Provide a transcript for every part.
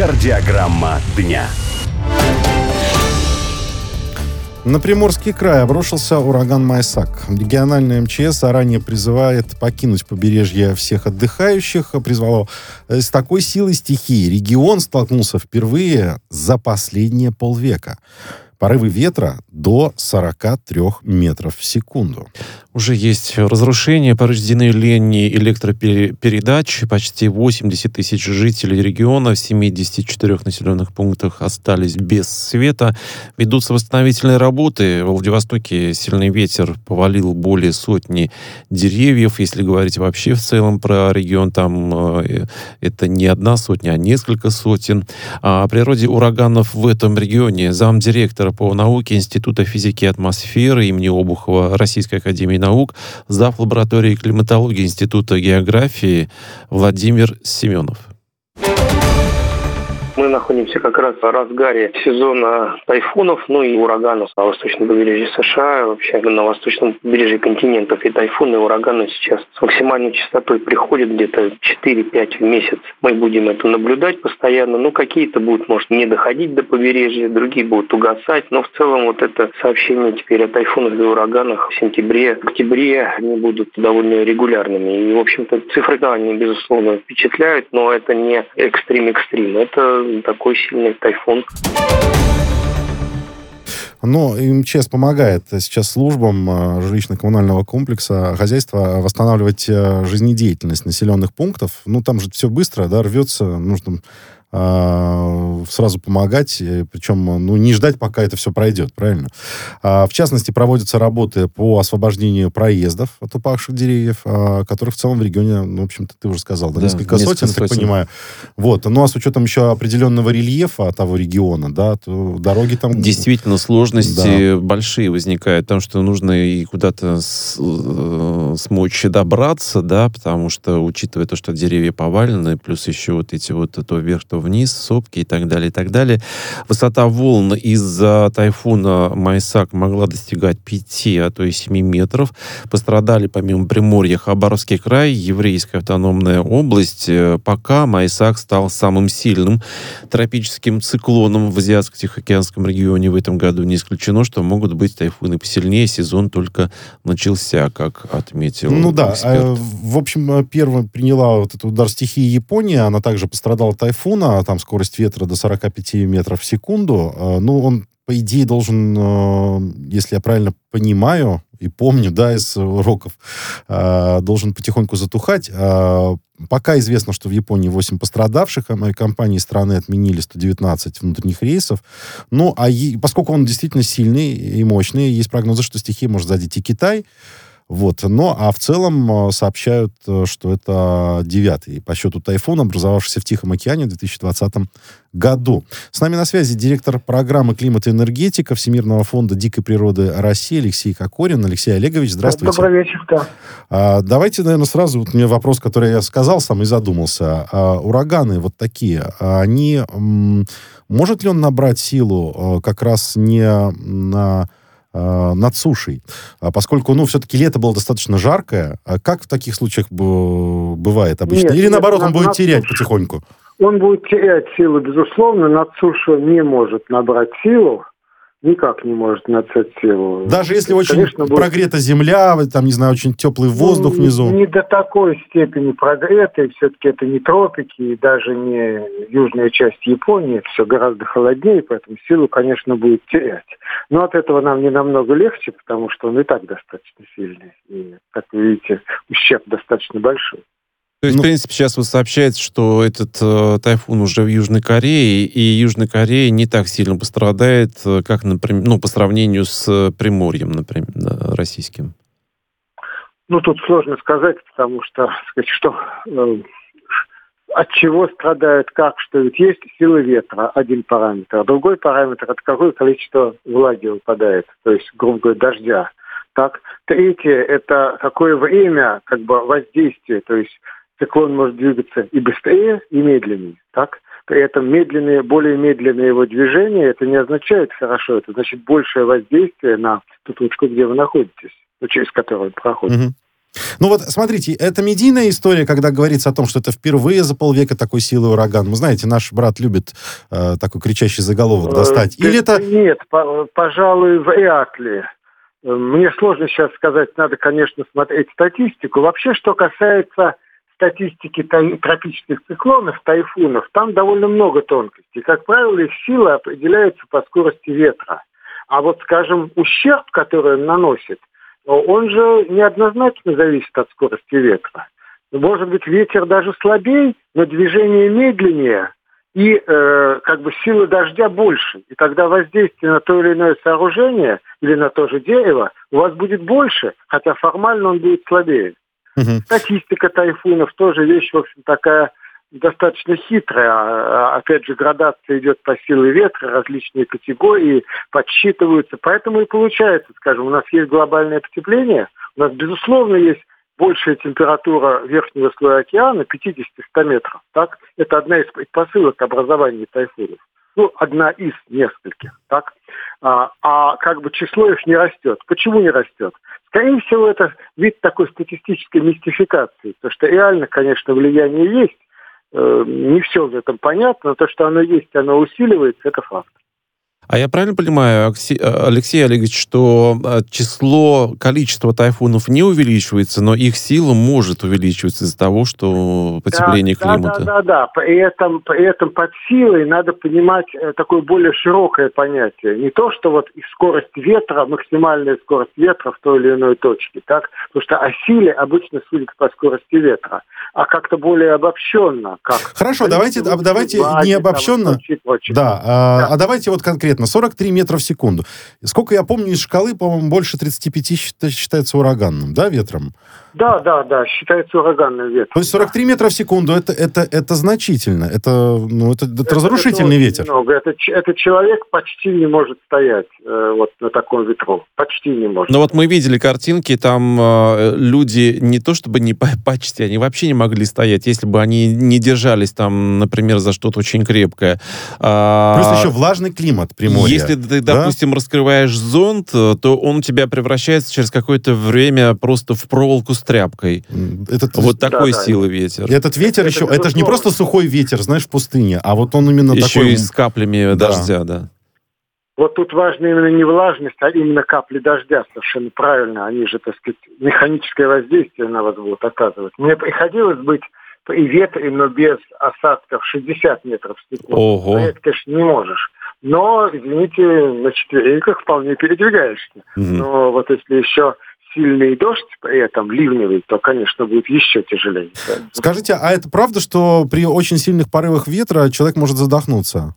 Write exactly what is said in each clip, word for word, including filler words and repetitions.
Кардиограмма дня. На Приморский край обрушился ураган Майсак. Региональная эм че эс заранее призывает покинуть побережье всех отдыхающих. Призвало с такой силой стихии. Регион столкнулся впервые за последние полвека. Порывы ветра до сорок три метров в секунду. Уже есть разрушения, повреждены линии электропередач. Почти восемьдесят тысяч жителей региона в семидесяти четырёх населенных пунктах остались без света. Ведутся восстановительные работы. В Владивостоке сильный ветер повалил более сотни деревьев. Если говорить вообще в целом про регион, там э, это не одна сотня, а несколько сотен. О природе ураганов в этом регионе замдиректора по науке Института физики и атмосферы имени Обухова Российской академии наук, зав. Лаборатории климатологии Института географии Владимир Семенов. Мы находимся как раз в разгаре сезона тайфунов, ну и ураганов на восточном побережье США, вообще на восточном побережье континентов. И тайфуны, и ураганы сейчас с максимальной частотой приходят где-то четыре-пять в месяц. Мы будем это наблюдать постоянно. Ну, какие-то будут, может, не доходить до побережья, другие будут угасать. Но в целом вот это сообщение теперь о тайфунах и ураганах в сентябре, в октябре, они будут довольно регулярными. И, в общем-то, цифры, да, они, безусловно, впечатляют, но это не экстрим-экстрим. Это такой сильный тайфун. Но эм че эс помогает сейчас службам жилищно-коммунального комплекса, хозяйства восстанавливать жизнедеятельность населенных пунктов. Ну, там же все быстро, да, рвется, нужно э, сразу помогать, причем, ну, не ждать, пока это все пройдет, правильно? А, в частности, проводятся работы по освобождению проездов от упавших деревьев, а, которых в целом в регионе, ну, в общем-то, ты уже сказал, да, да несколько, несколько сотен, сотен, так понимаю. Вот. Ну, а с учетом еще определенного рельефа того региона, да, то дороги там... Действительно, сложности да. большие возникают, потому что нужно и куда-то с, э, смочь добраться, да, потому что, учитывая то, что деревья повалены, плюс еще вот эти вот то вверх, то вниз, сопки и так далее, и так далее. Высота волн из-за тайфуна Майсак могла достигать пяти, а то и семи метров. Пострадали, помимо Приморья, Хабаровский край, Еврейская автономная область. Пока Майсак стал самым сильным тропическим циклоном в Азиатско-Тихоокеанском регионе в этом году. Не исключено, что могут быть тайфуны посильнее. Сезон только начался, как отметил Ну да, эксперт. в общем, первым приняла вот этот удар стихии Япония. Она также пострадала от тайфуна. Там скорость ветра до сорок пять метров в секунду. Ну, он, по идее, должен, если я правильно понимаю и помню, да, из уроков, должен потихоньку затухать. Пока известно, что в Японии восемь пострадавших. Авиакомпании страны отменили сто девятнадцать внутренних рейсов. Ну, а е- поскольку он действительно сильный и мощный, есть прогнозы, что стихия может задеть и Китай. Вот. Но, а в целом сообщают, что это девятый по счету тайфун, образовавшийся в Тихом океане в две тысячи двадцатом году. С нами на связи директор программы «Климат и энергетика» Всемирного фонда дикой природы России Алексей Кокорин. Алексей Олегович, здравствуйте. Добрый вечер, да. А, давайте, наверное, сразу, вот мне вопрос, который я сказал сам и задумался. А, ураганы вот такие, они... М- может ли он набрать силу а, как раз не на... над сушей, поскольку, ну, все-таки лето было достаточно жаркое. А как в таких случаях б- бывает обычно? Нет, Или, нет, наоборот, он над, будет над терять сушей. потихоньку? Он будет терять силу, безусловно. Над сушей не может набрать силу. Никак не может набрать силу. Даже если очень Конечно, будет... прогрета земля, там, не знаю, очень теплый воздух ну, внизу? Не до такой степени прогретой. Все-таки это не тропики и даже не южная часть Японии. Это все гораздо холоднее, поэтому силу, конечно, будет терять. Но от этого нам не намного легче, потому что он и так достаточно сильный. И, как вы видите, ущерб достаточно большой. То есть, Ну, в принципе, сейчас вот сообщается, что этот э, тайфун уже в Южной Корее, и Южная Корея не так сильно пострадает, как, например, ну, по сравнению с Приморьем, например, да, российским. Ну, тут сложно сказать, потому что, сказать, что э, от чего страдает, как, что ведь есть сила ветра, один параметр, а другой параметр, от какое количество влаги выпадает, то есть, грубо говоря, дождя. Так, третье, это какое время, как бы, воздействия, то есть циклон может двигаться и быстрее, и медленнее, так? При этом медленные, более медленное его движение, это не означает хорошо, это значит большее воздействие на ту точку, где вы находитесь, через которую он проходит. Угу. Ну вот, смотрите, это медийная история, когда говорится о том, что это впервые за полвека такой силы ураган. Вы знаете, наш брат любит э, такой кричащий заголовок достать. Или это... Нет, по- пожалуй, вряд ли. Мне сложно сейчас сказать, надо, конечно, смотреть статистику. Вообще, что касается статистики тай- тропических циклонов, тайфунов, там довольно много тонкостей. Как правило, их сила определяется по скорости ветра. А вот, скажем, ущерб, который он наносит, он же неоднозначно зависит от скорости ветра. Может быть, ветер даже слабее, но движение медленнее, и э, как бы сила дождя больше. И тогда воздействие на то или иное сооружение или на то же дерево у вас будет больше, хотя формально он будет слабее. Мгм. Статистика тайфунов тоже вещь, в общем, такая достаточно хитрая. А, Опять же, градация идет по силе ветра, различные категории подсчитываются. Поэтому и получается, скажем, у нас есть глобальное потепление, у нас, безусловно, есть большая температура верхнего слоя океана, пятьдесят-сто метров. Так? Это одна из предпосылок образования тайфунов. Ну, одна из нескольких. Так? А, а как бы число их не растет. Почему не растет? Скорее всего, это вид такой статистической мистификации. Потому что реально, конечно, влияние есть. Э, Не все в этом понятно, но то, что оно есть, оно усиливается, это факт. А я правильно понимаю, Акси- э, Алексей Олегович, что э, число, количество тайфунов не увеличивается, но их сила может увеличиваться из-за того, что потепление да, климата? Да, да, да. При этом, при этом под силой надо понимать э, такое более широкое понятие. Не то, что вот и скорость ветра, максимальная скорость ветра в той или иной точке, так? Потому что о силе обычно судят по скорости ветра, а как-то более обобщенно. Как Хорошо, давайте, а давайте не обобщенно. Да, а, а давайте вот конкретно. сорок три метра в секунду. Сколько я помню, из шкалы, по-моему, больше тридцать пять счита- считается ураганным, да, ветром? Да, да, да, считается ураганным ветром. То есть сорок три метра в секунду, это, это, это значительно. Это, ну, это, это Это- разрушительный это ветер. очень много. Это, ч- это человек почти не может стоять э, вот на таком ветру. Почти не может. Но вот мы видели картинки, там э, люди не то чтобы не по- почти, они вообще не могли стоять, если бы они не держались там, например, за что-то очень крепкое. А, Плюс еще влажный климат Приморья. Если ты, да? допустим, раскрываешь зонт, э, то он у тебя превращается через какое-то время просто в проволоку с тряпкой. М, Этот, Вот такой Да, да. силы ветер. этот ветер Это еще... Это же не безусловно. просто сухой ветер, знаешь, в пустыне, а вот он именно Еще такой... и с каплями Да. дождя, да. Вот тут важно именно не влажность, а именно капли дождя. Совершенно правильно. Они же, так сказать, механическое воздействие на вас будут оказывать. Мне приходилось быть при ветре, но без осадков шестьдесят метров в секунду. Ого. Это, конечно, не можешь. Но, извините, на четвереньках вполне передвигаешься. Мгм. Но вот если еще сильный дождь при этом, ливневый, то, конечно, будет еще тяжелее. Скажите, а это правда, что при очень сильных порывах ветра человек может задохнуться?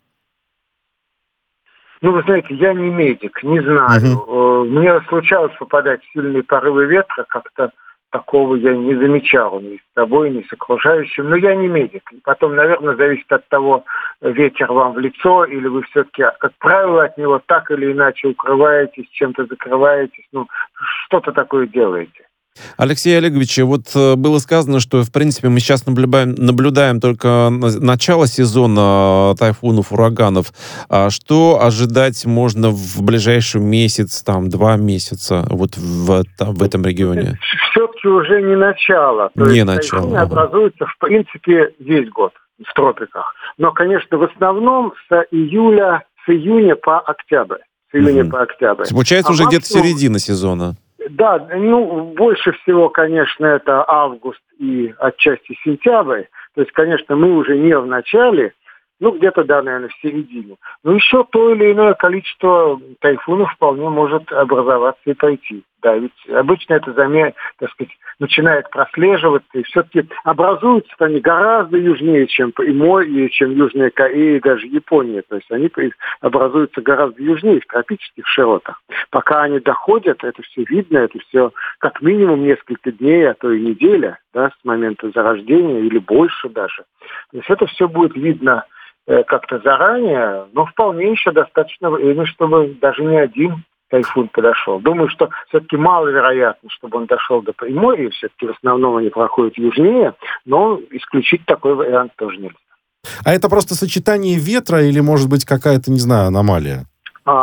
Ну, вы знаете, я не медик, не знаю. Э, Мне случалось попадать в сильные порывы ветра, как-то такого я не замечал ни с собой, ни с окружающим. Но я не медик. И потом, наверное, зависит от того, ветер вам в лицо, или вы все-таки, как правило, от него так или иначе укрываетесь, чем-то закрываетесь, ну, что-то такое делаете. Алексей Олегович, вот э, было сказано, что, в принципе, мы сейчас наблюдаем, наблюдаем только на- начало сезона э, тайфунов, ураганов. А что ожидать можно в ближайший месяц, там, два месяца вот в, там, в этом регионе? Все-таки уже не начало. То Не есть начало, тайфуны ага. образуются, в принципе, весь год в тропиках. Но, конечно, в основном с июля, с июня по октябрь. С июня Мгм. по октябрь. Получается, А уже где-то максимум- середина сезона. Да, ну, больше всего, конечно, это август и отчасти сентябрь. То есть, конечно, мы уже не в начале, ну, где-то, да, наверное, в середине. Но еще то или иное количество тайфунов вполне может образоваться и пойти. Да, ведь обычно это заме, так сказать, начинает прослеживаться, и все-таки образуются они гораздо южнее, чем Приморье, чем Южная Корея, даже Япония. То есть они при- образуются гораздо южнее, в тропических широтах. Пока они доходят, это все видно, это все как минимум несколько дней, а то и неделя, да, с момента зарождения или больше даже. То есть это все будет видно э, как-то заранее, но вполне еще достаточно времени, чтобы даже не один тайфун подошел. Думаю, что все-таки маловероятно, чтобы он дошел до Приморья, все-таки в основном они проходят южнее, но исключить такой вариант тоже нельзя. А это просто сочетание ветра или, может быть, какая-то, не знаю, аномалия? А,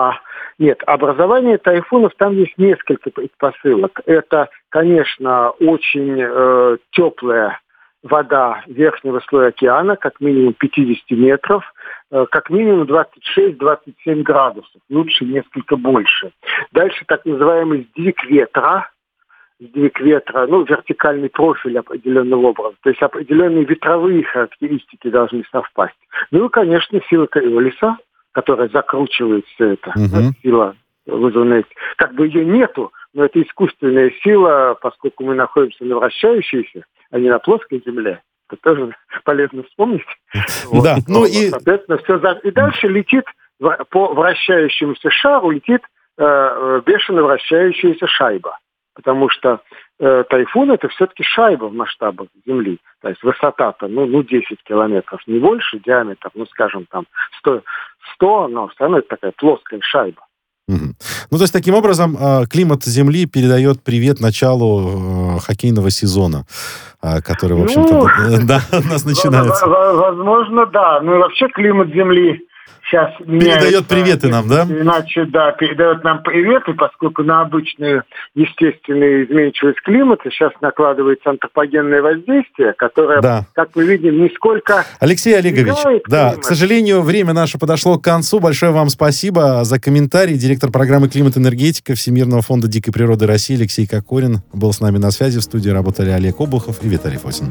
Нет, образование тайфунов, там есть несколько предпосылок. Это, конечно, очень э, теплая вода верхнего слоя океана, как минимум пятьдесят метров, э, как минимум двадцать шесть - двадцать семь градусов, лучше несколько больше. Дальше так называемый сдвиг ветра, сдвиг ветра, ну, вертикальный профиль определенного образа, то есть определенные ветровые характеристики должны совпасть. Ну и, конечно, сила Кориолиса, которая закручивает все это, uh-huh. сила вызванная, как бы ее нету, но это искусственная сила, поскольку мы находимся на вращающейся, а не на плоской земле. Это тоже полезно вспомнить. Да, ну и... Соответственно, все за... И дальше летит, по вращающемуся шару летит э, бешено вращающаяся шайба. Потому что э, тайфун – это все-таки шайба в масштабах Земли. То есть высота-то, ну, ну, десять километров, не больше, диаметр, ну, скажем, там, сто, сто, но все равно это такая плоская шайба. Угу. Ну, то есть, таким образом, климат Земли передает привет началу хоккейного сезона, который, в общем-то, ну, да, у нас начинается. Возможно, да. Ну, и вообще климат Земли сейчас передает приветы нам, да? Иначе, да, передает нам приветы, поскольку на обычную естественную изменчивость климата сейчас накладывается антропогенное воздействие, которое, да. как мы видим, нисколько... Алексей Олегович, да, к сожалению, время наше подошло к концу. Большое вам спасибо за комментарий. Директор программы «Климат-энергетика» Всемирного фонда дикой природы России Алексей Кокорин был с нами на связи. В студии работали Олег Обухов и Виталий Фосин.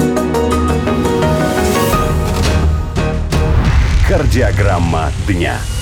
Кардиограмма дня.